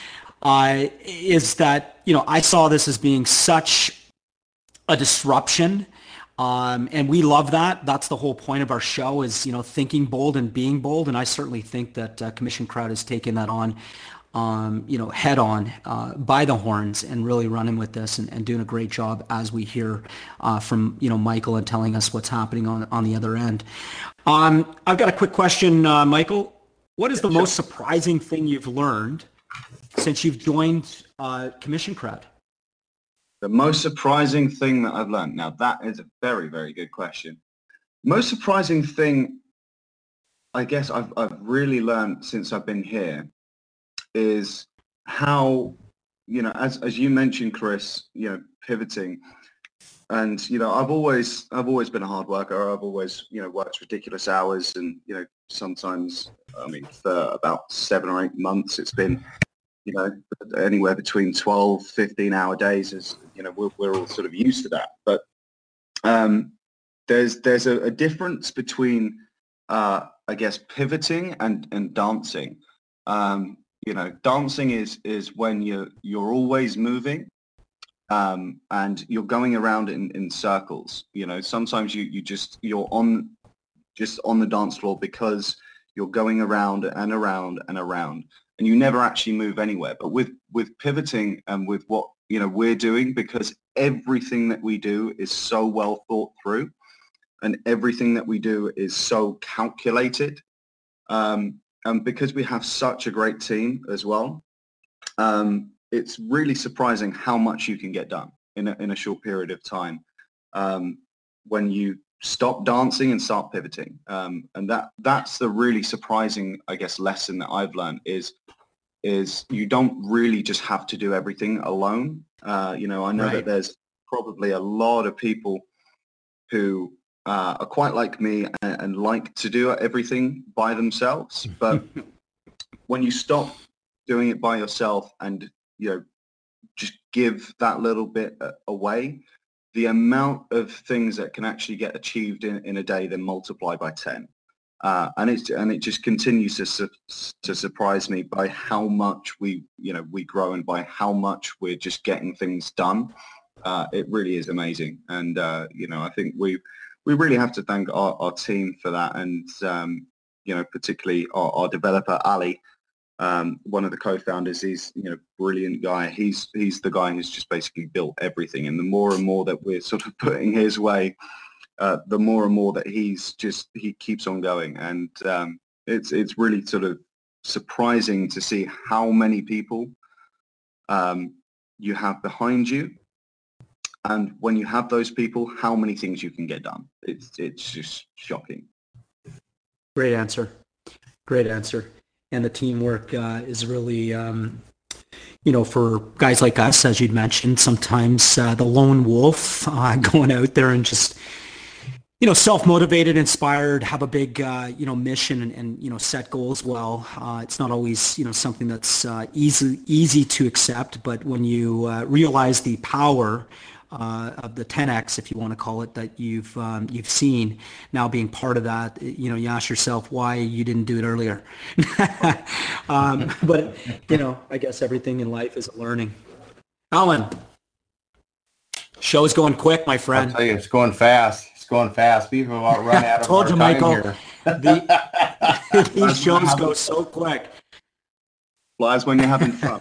Uh, is that, you know, I saw this as being such a disruption Um, and we love that. That's the whole point of our show is, you know, thinking bold and being bold. And I certainly think that uh, Commission Crowd has taken that on, um, you know, head on uh, by the horns and really running with this and, and doing a great job as we hear uh, from, you know, Michael and telling us what's happening on, on the other end. Um, I've got a quick question, uh, Michael. What is the Sure. most surprising thing you've learned since you've joined uh, Commission Crowd? The most surprising thing that I've learned. Now that is a very, very good question. Most surprising thing, I guess I've, I've really learned since I've been here is how, you know, as, as you mentioned, Chris, you know, pivoting. And, you know, I've always, I've always been a hard worker. I've always, you know, worked ridiculous hours and, you know, sometimes, I mean, for about seven or eight months, it's been, you know, anywhere between twelve, fifteen hour days is, you know, we're, we're all sort of used to that. But um, there's there's a, a difference between, uh, I guess, pivoting and, and dancing. Um, you know, dancing is is when you're, you're always moving um, and you're going around in, in circles. You know, sometimes you, you just, you're on, just on the dance floor because you're going around and around and around. And you never actually move anywhere. But with, with pivoting and with what, you know, we're doing, because everything that we do is so well thought through and everything that we do is so calculated. Um, and because we have such a great team as well, um, it's really surprising how much you can get done in a, in a short period of time um, when you stop dancing and start pivoting. Um, and that that's the really surprising, I guess, lesson that I've learned is is you don't really just have to do everything alone. Uh, you know, I know Right. that there's probably a lot of people who uh, are quite like me and, and like to do everything by themselves. But when you stop doing it by yourself and, you know, just give that little bit uh, away, the amount of things that can actually get achieved in, in a day, then multiply by ten. Uh, and it's and it just continues to su- to surprise me by how much we you know we grow and by how much we're just getting things done. Uh, it really is amazing, and uh, you know I think we we really have to thank our, our team for that, and um, you know particularly our, our developer Ali. Um, one of the co-founders, he's you know brilliant guy. He's he's the guy who's just basically built everything. And the more and more that we're sort of putting his way, uh, the more and more that he's just he keeps on going. And um, it's it's really sort of surprising to see how many people um, you have behind you, and when you have those people, how many things you can get done. It's it's just shocking. Great answer. Great answer. And the teamwork uh, is really, um, you know, for guys like us, as you'd mentioned, sometimes uh, the lone wolf uh, going out there and just, you know, self-motivated, inspired, have a big, uh, you know, mission and, and, you know, set goals well. Uh, it's not always, you know, something that's uh, easy, easy to accept. But when you uh, realize the power Uh, of the ten X, if you want to call it, that you've um, you've seen now being part of that, you know, you ask yourself why you didn't do it earlier. um, but, you know, I guess everything in life is a learning. Alan, show's going quick, my friend. I'll tell you, it's going fast. It's going fast. People are running out of Told you, time Michael. here. The, these shows go so quick. Flies when you're having fun.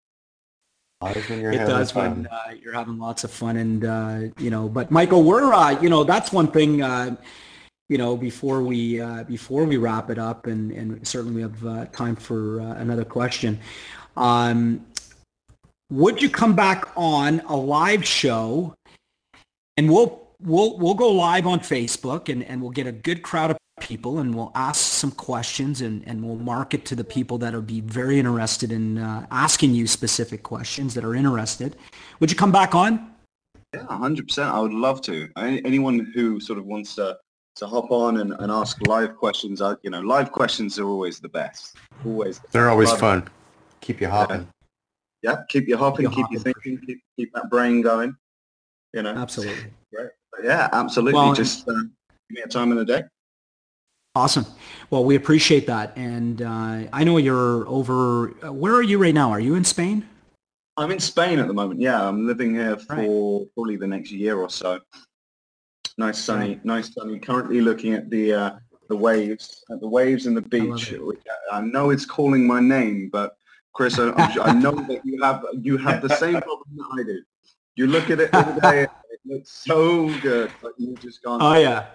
When you're It having does fun. when uh, you're having lots of fun, and uh, you know. But Michael, we're uh, you know that's one thing. Uh, you know, before we uh, before we wrap it up, and, and certainly we have uh, time for uh, another question. Um, would you come back on a live show, and we'll we'll we'll go live on Facebook, and, and we'll get a good crowd of people, and we'll ask some questions, and, and we'll market to the people that will be very interested in uh, asking you specific questions that are interested. Would you come back on? Yeah, one hundred percent. I would love to. Any, anyone who sort of wants to, to hop on and, and ask live questions, I, you know, live questions are always the best. Always. They're always Love fun. Keep you hopping. Yeah, yeah keep you hopping, Keep you keep you hopping. thinking, keep, keep that brain going. You know. Absolutely. Right. But yeah, absolutely. Well, Just uh, give me a time in the day. Awesome. Well, we appreciate that. And uh, I know you're over, uh, where are you right now? Are you in Spain? I'm in Spain at the moment. Yeah, I'm living here for Right. probably the next year or so. Nice sunny, nice sunny. Currently looking at the uh, the waves, at the waves and the beach. Which I, I know it's calling my name, but Chris, I, I know that you have you have the same problem that I do. You look at it every day, and it looks so good, but you just can't. Oh yeah.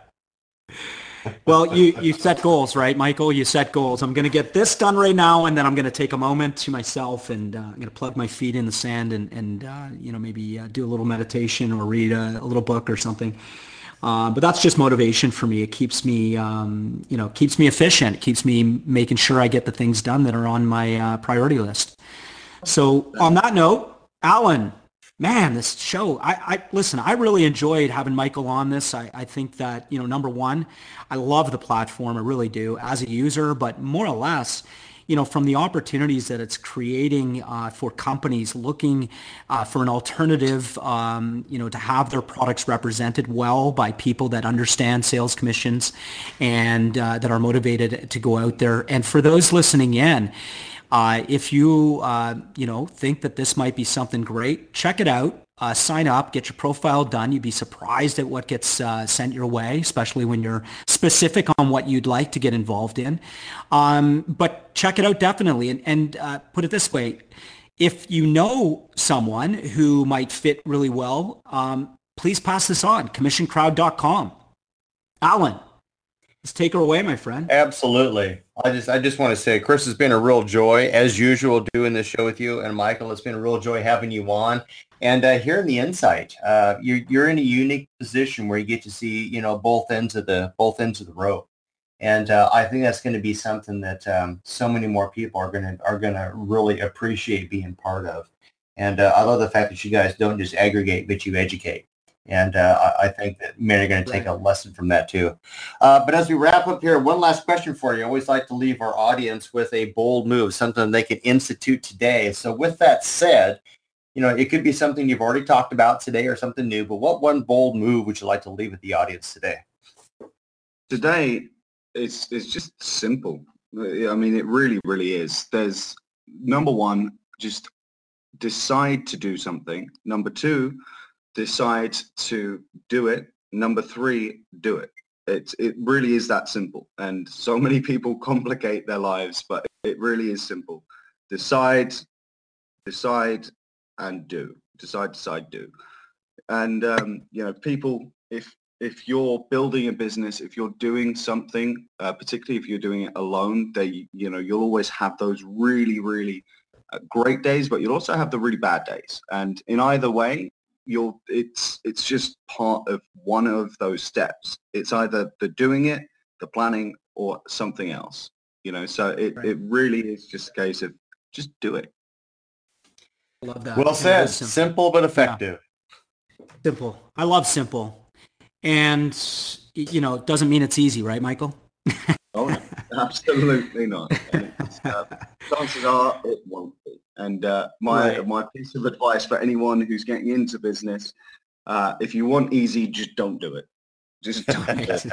Well, you, you set goals, right, Michael? You set goals. I'm going to get this done right now, and then I'm going to take a moment to myself, and uh, I'm going to plug my feet in the sand and, and uh, you know, maybe uh, do a little meditation or read a, a little book or something. Uh, but that's just motivation for me. It keeps me, um, you know, keeps me efficient. It keeps me making sure I get the things done that are on my uh, priority list. So on that note, Alan, man, this show, I, I listen, I really enjoyed having Michael on this. I, I think that, you know, number one, I love the platform. I really do as a user, but more or less, you know, from the opportunities that it's creating uh, for companies looking uh, for an alternative, um, you know, to have their products represented well by people that understand sales commissions and uh, that are motivated to go out there. And for those listening in, Uh, if you, uh, you know, think that this might be something great, check it out. Uh, sign up, get your profile done. You'd be surprised at what gets uh, sent your way, especially when you're specific on what you'd like to get involved in. Um, but check it out definitely. And, and uh, put it this way, if you know someone who might fit really well, um, please pass this on, commission crowd dot com. Alan, let's take her away, my friend. Absolutely. I just I just want to say, Chris, it's been a real joy, as usual, doing this show with you. And Michael, it's been a real joy having you on. And uh, hearing the insight, uh, you're, you're in a unique position where you get to see, you know, both ends of the both ends of the rope. And uh, I think that's going to be something that um, so many more people are going to are going to really appreciate being part of. And uh, I love the fact that you guys don't just aggregate, but you educate. And uh, I think that many are going to take a lesson from that too. Uh, but as we wrap up here, one last question for you. I always like to leave our audience with a bold move, something they could institute today. So with that said, you know, it could be something you've already talked about today or something new, but what one bold move would you like to leave with the audience today? Today, it's, it's just simple. I mean, it really, really is. There's, number one, just decide to do something. Number two, decide to do it. Number three, do it. It, it really is that simple. And so many people complicate their lives, but it really is simple. Decide, decide, and do. Decide, decide, do. And, um, you know, people, if if you're building a business, if you're doing something, uh, particularly if you're doing it alone, they, you know, you'll always have those really, really uh, great days, but you'll also have the really bad days. And in either way, you'll it's it's just part of one of those steps. It's either the doing it, the planning, or something else, you know. So it, right. it really is just a case of just do it. I love that. Well said. Simple. simple but effective. Yeah. Simple. I love simple. And you know, it doesn't mean it's easy, right, Michael? Oh no, absolutely not. Uh, chances are it won't be. And uh, my right. my piece of advice for anyone who's getting into business, uh, if you want easy, just don't do it. Just don't.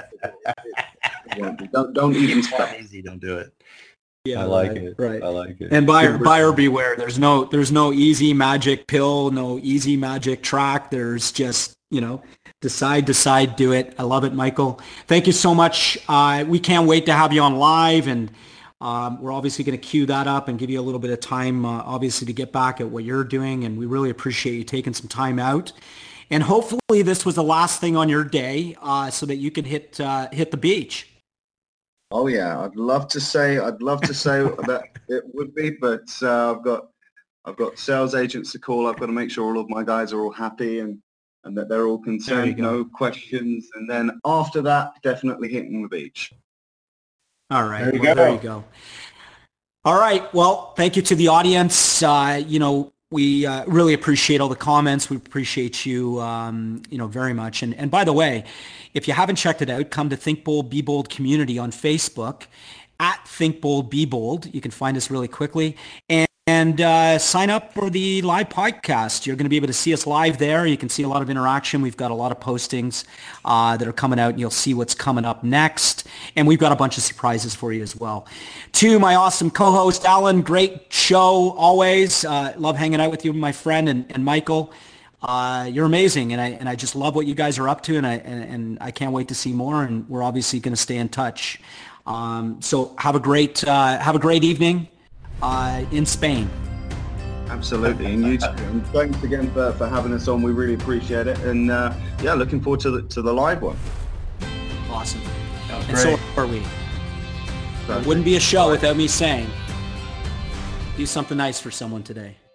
don't, don't even start. Easy, don't do it. Yeah, I like right, it. Right. I like it. And buyer buyer beware. There's no there's no easy magic pill, no easy magic track. There's just, you know, decide, decide, do it. I love it, Michael. Thank you so much. Uh, we can't wait to have you on live, and um, we're obviously going to queue that up and give you a little bit of time, uh, obviously, to get back at what you're doing. And we really appreciate you taking some time out. And hopefully this was the last thing on your day, uh, so that you can hit uh, hit the beach. Oh yeah, I'd love to say I'd love to say that it would be, but uh, I've got I've got sales agents to call. I've got to make sure all of my guys are all happy and and that they're all concerned, no questions. And then after that, definitely hitting the beach. All right, there you well, go. There you go. All right, well, thank you to the audience. Uh, you know, we uh, really appreciate all the comments. We appreciate you, um, you know, very much. And and by the way, if you haven't checked it out, come to Think Bold, Be Bold community on Facebook at Think Bold, Be Bold. You can find us really quickly. And, and uh, sign up for the live podcast. You're going to be able to see us live there. You can see a lot of interaction. We've got a lot of postings uh, that are coming out, and you'll see what's coming up next. And we've got a bunch of surprises for you as well. To my awesome co-host, Alan, great show always. Uh, love hanging out with you, my friend, and, and Michael. Uh, you're amazing, and I and I just love what you guys are up to, and I and, and I can't wait to see more. And we're obviously going to stay in touch. Um, so have a great uh, have a great evening uh, in Spain. Absolutely, and you too. And thanks again for, for having us on. We really appreciate it, and uh, yeah, looking forward to the to the live one. Awesome. And great. so are we. It wouldn't be a show without me saying, do something nice for someone today.